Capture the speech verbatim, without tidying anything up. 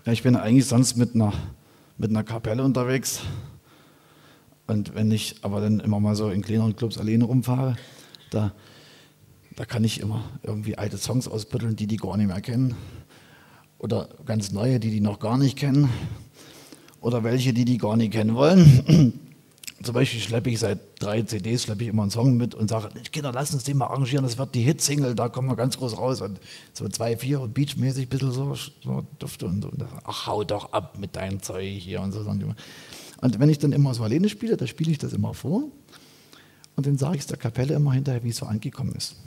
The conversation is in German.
Ja, ich bin eigentlich sonst mit einer, mit einer Kapelle unterwegs. Und wenn ich aber dann immer mal so in kleineren Clubs alleine rumfahre, da, da kann ich immer irgendwie alte Songs ausbütteln, die die gar nicht mehr kennen. Oder ganz neue, die die noch gar nicht kennen. Oder welche, die die gar nicht kennen wollen. Zum Beispiel schleppe ich seit drei C Ds schleppe ich immer einen Song mit und sage, Kinder, lass uns den mal arrangieren, das wird die Hit-Single, da kommen wir ganz groß raus. Und so zwei, vier und Beach-mäßig ein bisschen so, so Dufte und so. Und ach, hau doch ab mit deinem Zeug hier und so. Und wenn ich dann immer so alleine spiele, dann spiele ich das immer vor und dann sage ich es der Kapelle immer hinterher, wie es so angekommen ist.